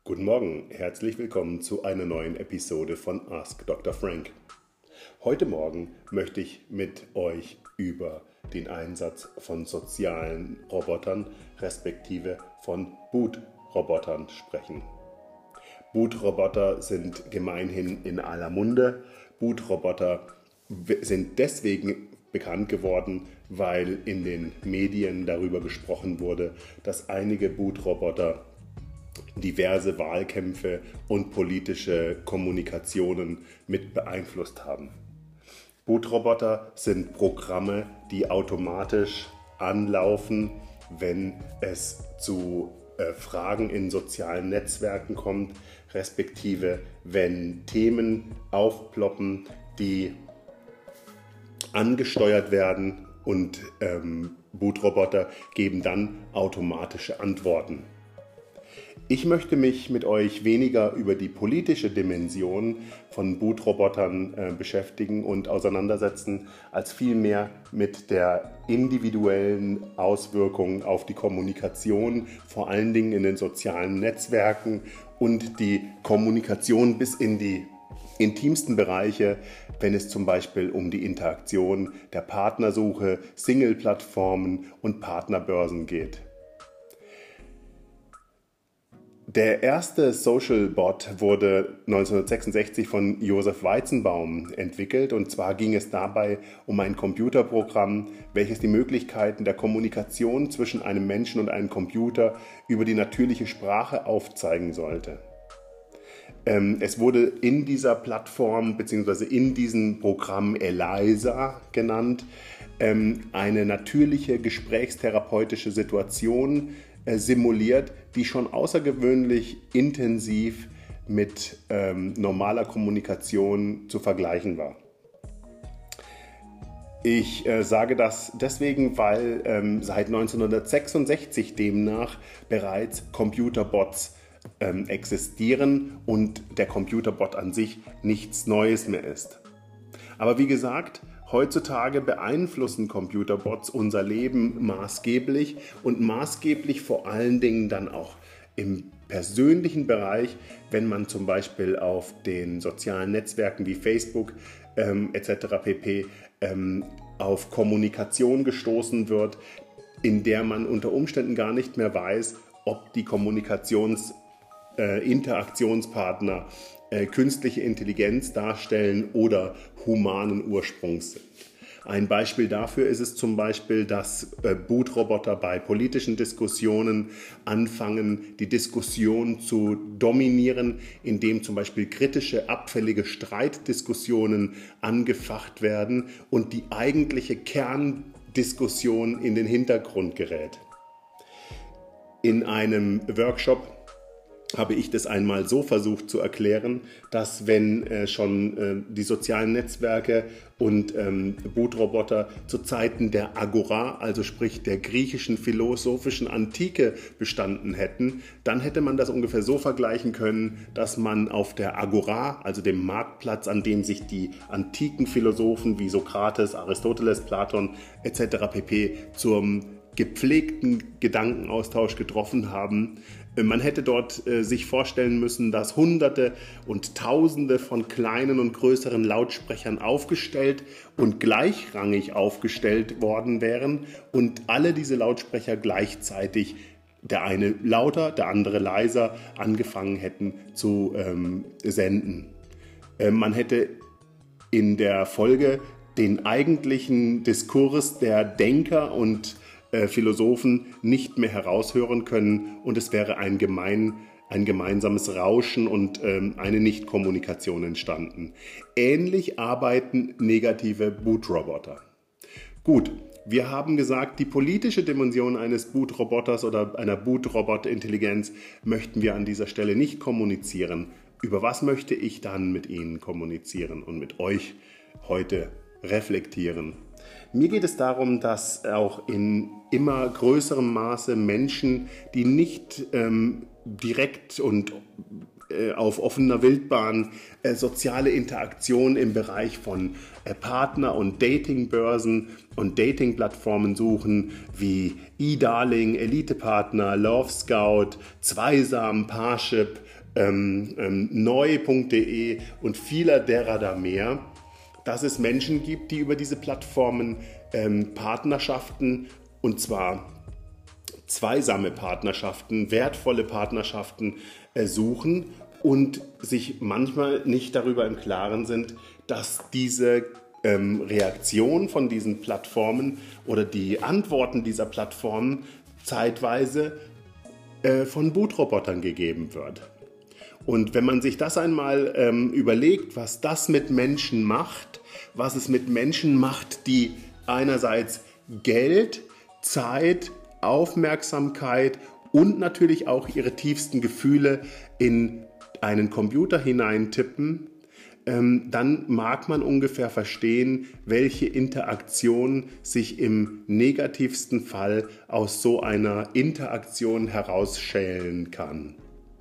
Guten Morgen, herzlich willkommen zu einer neuen Episode von Ask Dr. Frank. Heute Morgen möchte ich mit euch über den Einsatz von sozialen Robotern respektive von Boot-Robotern sprechen. Boot-Roboter sind gemeinhin in aller Munde. Boot-Roboter sind deswegen bekannt geworden, weil in den Medien darüber gesprochen wurde, dass einige Boot-Roboter diverse Wahlkämpfe und politische Kommunikationen mit beeinflusst haben. Boot-Roboter sind Programme, die automatisch anlaufen, wenn es zu Fragen in sozialen Netzwerken kommt, respektive wenn Themen aufploppen, die angesteuert werden und Boot-Roboter geben dann automatische Antworten. Ich möchte mich mit euch weniger über die politische Dimension von Boot-Robotern beschäftigen und auseinandersetzen, als vielmehr mit der individuellen Auswirkung auf die Kommunikation, vor allen Dingen in den sozialen Netzwerken und die Kommunikation bis in die intimsten Bereiche, wenn es zum Beispiel um die Interaktion der Partnersuche, Single-Plattformen und Partnerbörsen geht. Der erste Social Bot wurde 1966 von Joseph Weizenbaum entwickelt, und zwar ging es dabei um ein Computerprogramm, welches die Möglichkeiten der Kommunikation zwischen einem Menschen und einem Computer über die natürliche Sprache aufzeigen sollte. Es wurde in dieser Plattform bzw. in diesem Programm ELIZA genannt, eine natürliche gesprächstherapeutische Situation simuliert, die schon außergewöhnlich intensiv mit normaler Kommunikation zu vergleichen war. Ich sage das deswegen, weil seit 1966 demnach bereits Computerbots existieren und der Computerbot an sich nichts Neues mehr ist. Aber wie gesagt, heutzutage beeinflussen Computerbots unser Leben maßgeblich und maßgeblich vor allen Dingen dann auch im persönlichen Bereich, wenn man zum Beispiel auf den sozialen Netzwerken wie Facebook etc. pp. Auf Kommunikation gestoßen wird, in der man unter Umständen gar nicht mehr weiß, ob die Interaktionspartner künstliche Intelligenz darstellen oder humanen Ursprungs sind. Ein Beispiel dafür ist es zum Beispiel, dass Boot-Roboter bei politischen Diskussionen anfangen, die Diskussion zu dominieren, indem zum Beispiel kritische, abfällige Streitdiskussionen angefacht werden und die eigentliche Kerndiskussion in den Hintergrund gerät. In einem Workshop habe ich das einmal so versucht zu erklären, dass wenn schon die sozialen Netzwerke und Boot-Roboter zu Zeiten der Agora, also sprich der griechischen philosophischen Antike, bestanden hätten, dann hätte man das ungefähr so vergleichen können, dass man auf der Agora, also dem Marktplatz, an dem sich die antiken Philosophen wie Sokrates, Aristoteles, Platon etc. pp. zum gepflegten Gedankenaustausch getroffen haben. Man hätte dort sich vorstellen müssen, dass Hunderte und Tausende von kleinen und größeren Lautsprechern aufgestellt und gleichrangig aufgestellt worden wären und alle diese Lautsprecher gleichzeitig, der eine lauter, der andere leiser, angefangen hätten zu senden. Man hätte in der Folge den eigentlichen Diskurs der Denker und Philosophen nicht mehr heraushören können und es wäre ein gemeinsames Rauschen und eine Nichtkommunikation entstanden. Ähnlich arbeiten negative Boot-Roboter. Gut, wir haben gesagt, die politische Dimension eines Boot-Roboters oder einer Boot-Robot-Intelligenz möchten wir an dieser Stelle nicht kommunizieren. Über was möchte ich dann mit Ihnen kommunizieren und mit euch heute reflektieren? Mir geht es darum, dass auch in immer größerem Maße Menschen, die nicht direkt und auf offener Wildbahn soziale Interaktion im Bereich von Partner- und Datingbörsen und Datingplattformen suchen, wie eDarling, Elitepartner, Love Scout, Zweisam, Parship, neu.de und vieler derer da mehr, dass es Menschen gibt, die über diese Plattformen Partnerschaften, und zwar zweisame Partnerschaften, wertvolle Partnerschaften suchen und sich manchmal nicht darüber im Klaren sind, dass diese Reaktion von diesen Plattformen oder die Antworten dieser Plattformen zeitweise von Bootrobotern gegeben wird. Und wenn man sich das einmal überlegt, was das mit Menschen macht, was es mit Menschen macht, die einerseits Geld, Zeit, Aufmerksamkeit und natürlich auch ihre tiefsten Gefühle in einen Computer hineintippen, dann mag man ungefähr verstehen, welche Interaktion sich im negativsten Fall aus so einer Interaktion herausschälen kann.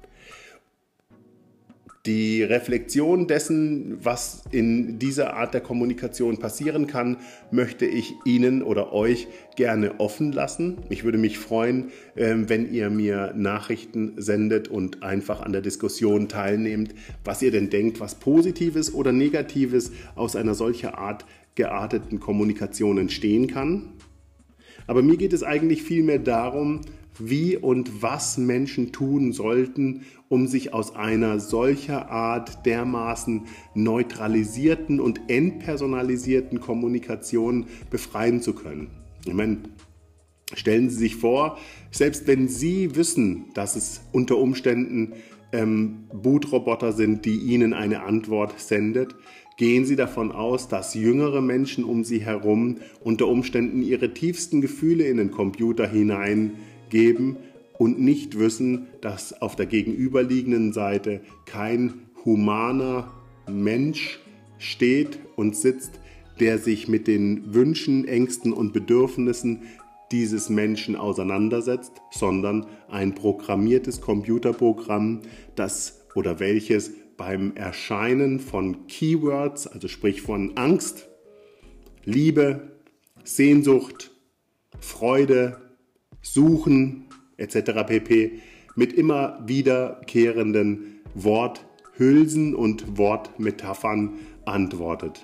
Die Reflexion dessen, was in dieser Art der Kommunikation passieren kann, möchte ich Ihnen oder euch gerne offen lassen. Ich würde mich freuen, wenn ihr mir Nachrichten sendet und einfach an der Diskussion teilnehmt, was ihr denn denkt, was Positives oder Negatives aus einer solcher Art gearteten Kommunikation entstehen kann. Aber mir geht es eigentlich vielmehr darum, wie und was Menschen tun sollten, um sich aus einer solcher Art dermaßen neutralisierten und entpersonalisierten Kommunikation befreien zu können. Ich meine, stellen Sie sich vor, selbst wenn Sie wissen, dass es unter Umständen Bootroboter sind, die Ihnen eine Antwort sendet, gehen Sie davon aus, dass jüngere Menschen um Sie herum unter Umständen ihre tiefsten Gefühle in den Computer hineingeben und nicht wissen, dass auf der gegenüberliegenden Seite kein humaner Mensch steht und sitzt, der sich mit den Wünschen, Ängsten und Bedürfnissen dieses Menschen auseinandersetzt, sondern ein programmiertes Computerprogramm, das oder welches beim Erscheinen von Keywords, also sprich von Angst, Liebe, Sehnsucht, Freude, Suchen etc. pp. Mit immer wiederkehrenden Worthülsen und Wortmetaphern antwortet.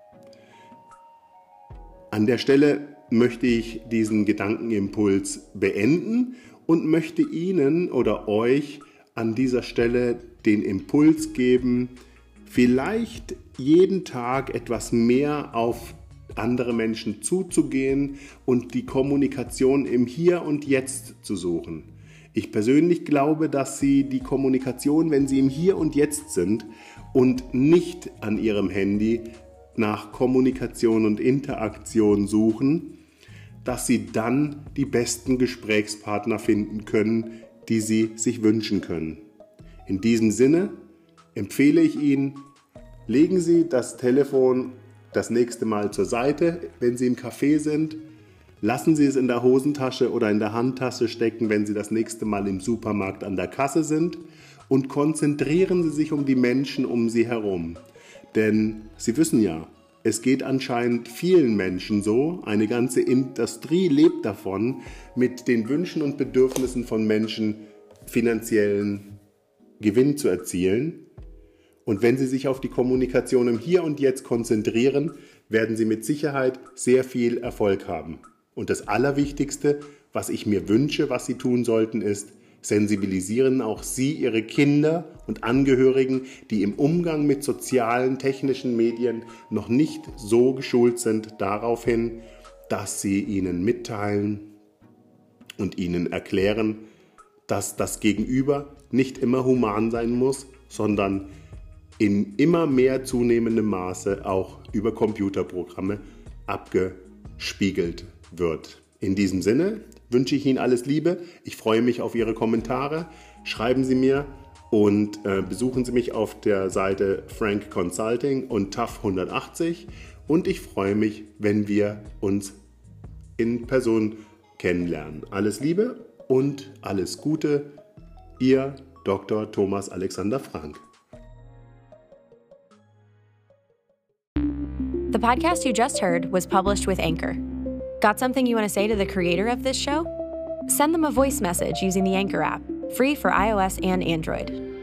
An der Stelle möchte ich diesen Gedankenimpuls beenden und möchte Ihnen oder euch an dieser Stelle den Impuls geben, vielleicht jeden Tag etwas mehr auf andere Menschen zuzugehen und die Kommunikation im Hier und Jetzt zu suchen. Ich persönlich glaube, dass Sie die Kommunikation, wenn Sie im Hier und Jetzt sind und nicht an Ihrem Handy nach Kommunikation und Interaktion suchen, dass Sie dann die besten Gesprächspartner finden können, die Sie sich wünschen können. In diesem Sinne empfehle ich Ihnen, legen Sie das Telefon das nächste Mal zur Seite, wenn Sie im Café sind. Lassen Sie es in der Hosentasche oder in der Handtasche stecken, wenn Sie das nächste Mal im Supermarkt an der Kasse sind. Und konzentrieren Sie sich um die Menschen um Sie herum. Denn Sie wissen ja, es geht anscheinend vielen Menschen so, eine ganze Industrie lebt davon, mit den Wünschen und Bedürfnissen von Menschen finanziellen Gewinn zu erzielen. Und wenn Sie sich auf die Kommunikation im Hier und Jetzt konzentrieren, werden Sie mit Sicherheit sehr viel Erfolg haben. Und das Allerwichtigste, was ich mir wünsche, was Sie tun sollten, ist, sensibilisieren auch Sie Ihre Kinder und Angehörigen, die im Umgang mit sozialen, technischen Medien noch nicht so geschult sind, darauf hin, dass Sie ihnen mitteilen und ihnen erklären, dass das Gegenüber nicht immer human sein muss, sondern in immer mehr zunehmendem Maße auch über Computerprogramme abgespiegelt wird. In diesem Sinne wünsche ich Ihnen alles Liebe. Ich freue mich auf Ihre Kommentare. Schreiben Sie mir und besuchen Sie mich auf der Seite Frank Consulting und TAF 180. und ich freue mich, wenn wir uns in Person kennenlernen. Alles Liebe und alles Gute, Ihr Dr. Thomas Alexander Frank. The podcast you just heard was published with Anchor. Got something you want to say to the creator of this show? Send them a voice message using the Anchor app, free for iOS and Android.